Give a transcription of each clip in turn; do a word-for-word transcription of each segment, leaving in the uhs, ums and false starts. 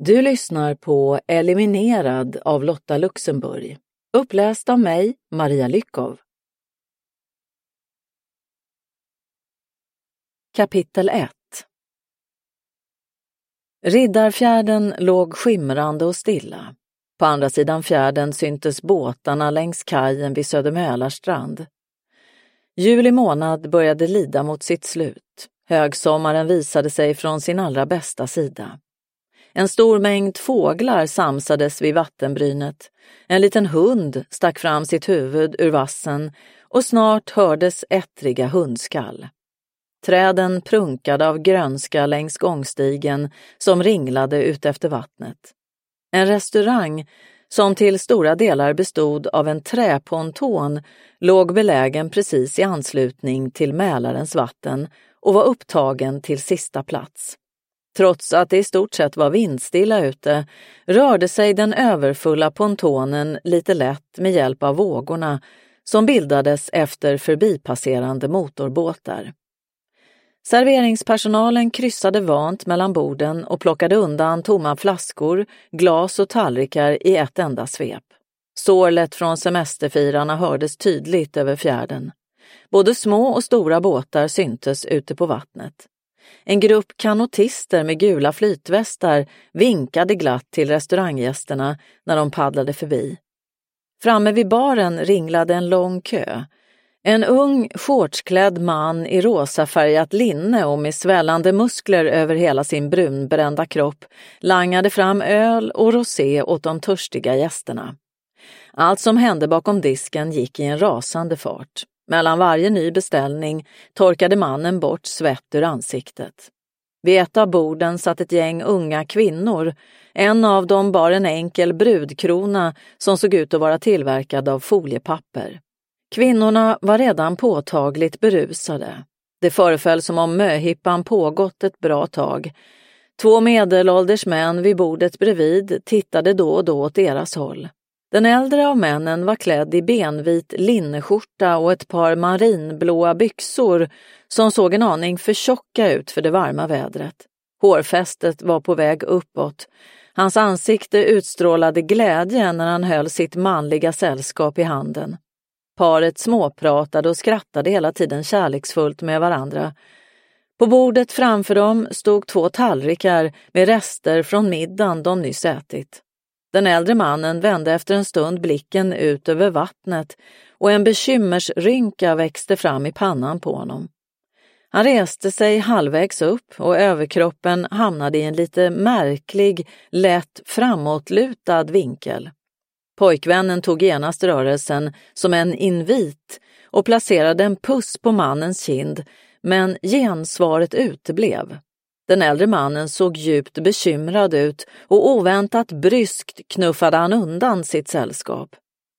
Du lyssnar på Eliminerad av Lotta Luxemburg. Uppläst av mig, Maria Lyckov. Kapitel ett. Riddarfjärden låg skimrande och stilla. På andra sidan fjärden syntes båtarna längs kajen vid Södermälarstrand. Juli månad började lida mot sitt slut. Högsommaren visade sig från sin allra bästa sida. En stor mängd fåglar samsades vid vattenbrynet. En liten hund stack fram sitt huvud ur vassen och snart hördes ettriga hundskall. Träden prunkade av grönska längs gångstigen som ringlade ut efter vattnet. En restaurang, som till stora delar bestod av en träponton, låg belägen precis i anslutning till Mälarens vatten och var upptagen till sista plats. Trots att det i stort sett var vindstilla ute rörde sig den överfulla pontonen lite lätt med hjälp av vågorna som bildades efter förbipasserande motorbåtar. Serveringspersonalen kryssade vant mellan borden och plockade undan tomma flaskor, glas och tallrikar i ett enda svep. Sorlet från semesterfirarna hördes tydligt över fjärden. Både små och stora båtar syntes ute på vattnet. En grupp kanotister med gula flytvästar vinkade glatt till restauranggästerna när de paddlade förbi. Framme vid baren ringlade en lång kö. En ung, shortsklädd man i rosafärgat linne och med svällande muskler över hela sin brunbrända kropp langade fram öl och rosé åt de törstiga gästerna. Allt som hände bakom disken gick i en rasande fart. Mellan varje ny beställning torkade mannen bort svett ur ansiktet. Vid ett av borden satt ett gäng unga kvinnor. En av dem bar en enkel brudkrona som såg ut att vara tillverkad av foliepapper. Kvinnorna var redan påtagligt berusade. Det föreföll som om möhippan pågått ett bra tag. Två medelålders män vid bordet bredvid tittade då och då åt deras håll. Den äldre av männen var klädd i benvit linneskjorta och ett par marinblåa byxor som såg en aning för tjocka ut för det varma vädret. Hårfästet var på väg uppåt. Hans ansikte utstrålade glädje när han höll sitt manliga sällskap i handen. Paret småpratade och skrattade hela tiden kärleksfullt med varandra. På bordet framför dem stod två tallrikar med rester från middagen de nyss ätit. Den äldre mannen vände efter en stund blicken ut över vattnet och en bekymmersrynka växte fram i pannan på honom. Han reste sig halvvägs upp och överkroppen hamnade i en lite märklig, lätt framåtlutad vinkel. Pojkvännen tog genast rörelsen som en invit och placerade en puss på mannens kind, men gensvaret uteblev. Den äldre mannen såg djupt bekymrad ut och oväntat bryskt knuffade han undan sitt sällskap.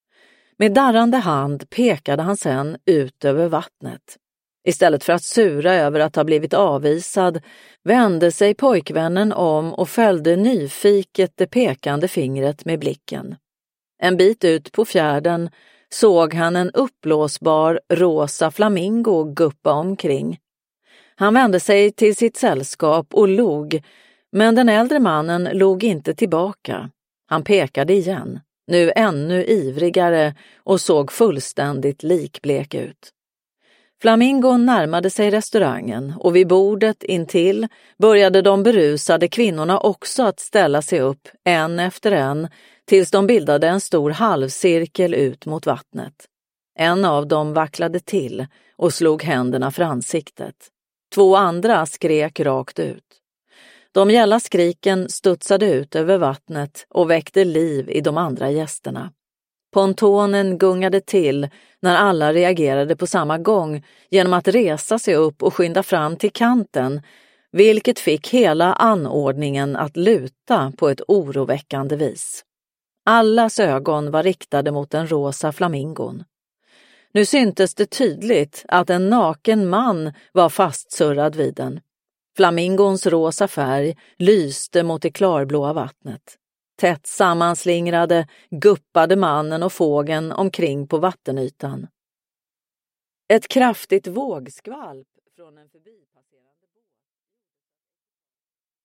Med darrande hand pekade han sedan ut över vattnet. Istället för att sura över att ha blivit avvisad vände sig pojkvännen om och följde nyfiket det pekande fingret med blicken. En bit ut på fjärden såg han en uppblåsbar rosa flamingo guppa omkring. Han vände sig till sitt sällskap och log, men den äldre mannen log inte tillbaka. Han pekade igen, nu ännu ivrigare och såg fullständigt likblek ut. Flamingon närmade sig restaurangen och vid bordet intill började de berusade kvinnorna också att ställa sig upp en efter en tills de bildade en stor halvcirkel ut mot vattnet. En av dem vacklade till och slog händerna för ansiktet. Två andra skrek rakt ut. De gälla skriken studsade ut över vattnet och väckte liv i de andra gästerna. Pontonen gungade till när alla reagerade på samma gång genom att resa sig upp och skynda fram till kanten, vilket fick hela anordningen att luta på ett oroväckande vis. Allas ögon var riktade mot den rosa flamingon. Nu syntes det tydligt att en naken man var fastsurrad vid den. Flamingons rosa färg lyste mot det klarblåa vattnet. Tätt sammanslingrade guppade mannen och fågeln omkring på vattenytan. Ett kraftigt vågskvalp från en förbipasserande